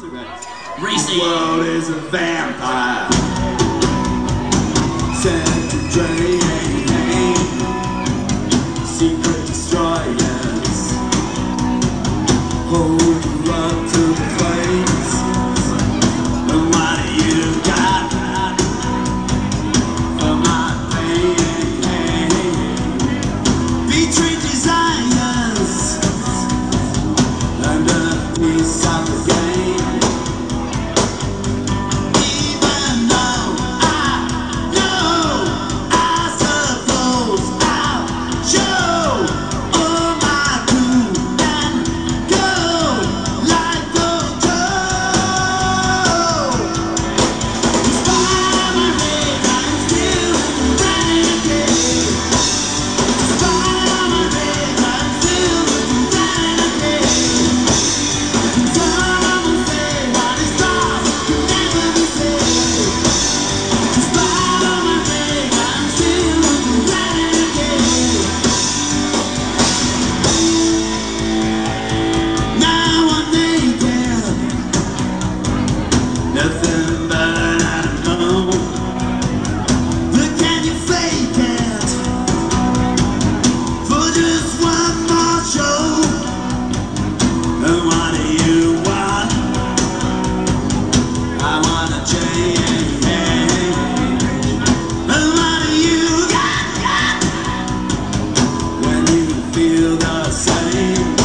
The world is a vampire sent to drain secret destroyers, hold you up to the flames. And what do you got for my pain? Between desires and a piece of the game. Nothing but an animal. But can you fake it for just one more show? And what do you want? I wanna change. And what do you got when you feel the same?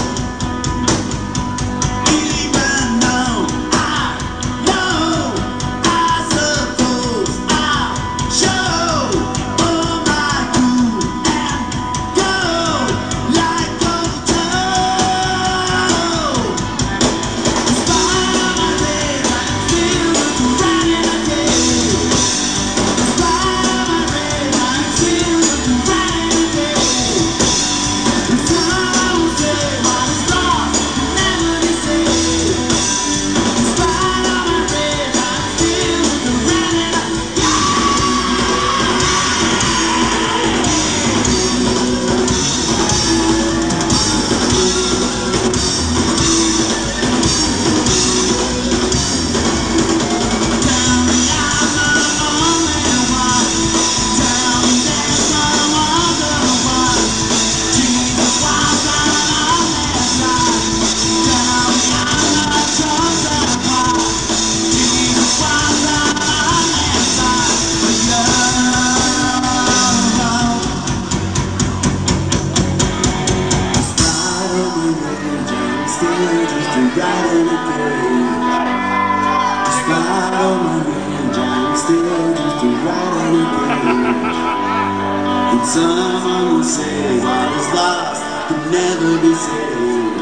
Despite all my rage, I'm still just a rat in a cage. And someone will say what is lost can never be saved.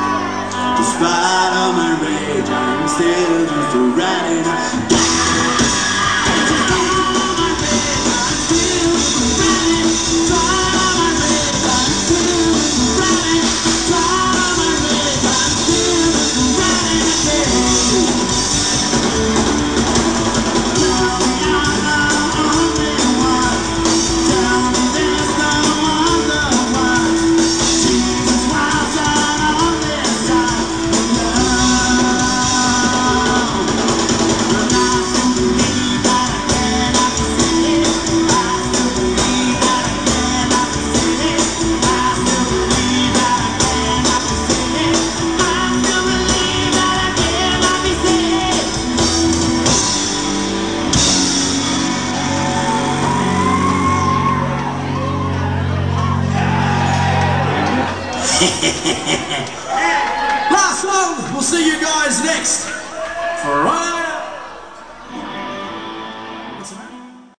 Despite all my rage, I'm still just a rat in a cage. Last one. We'll see you guys next Friday.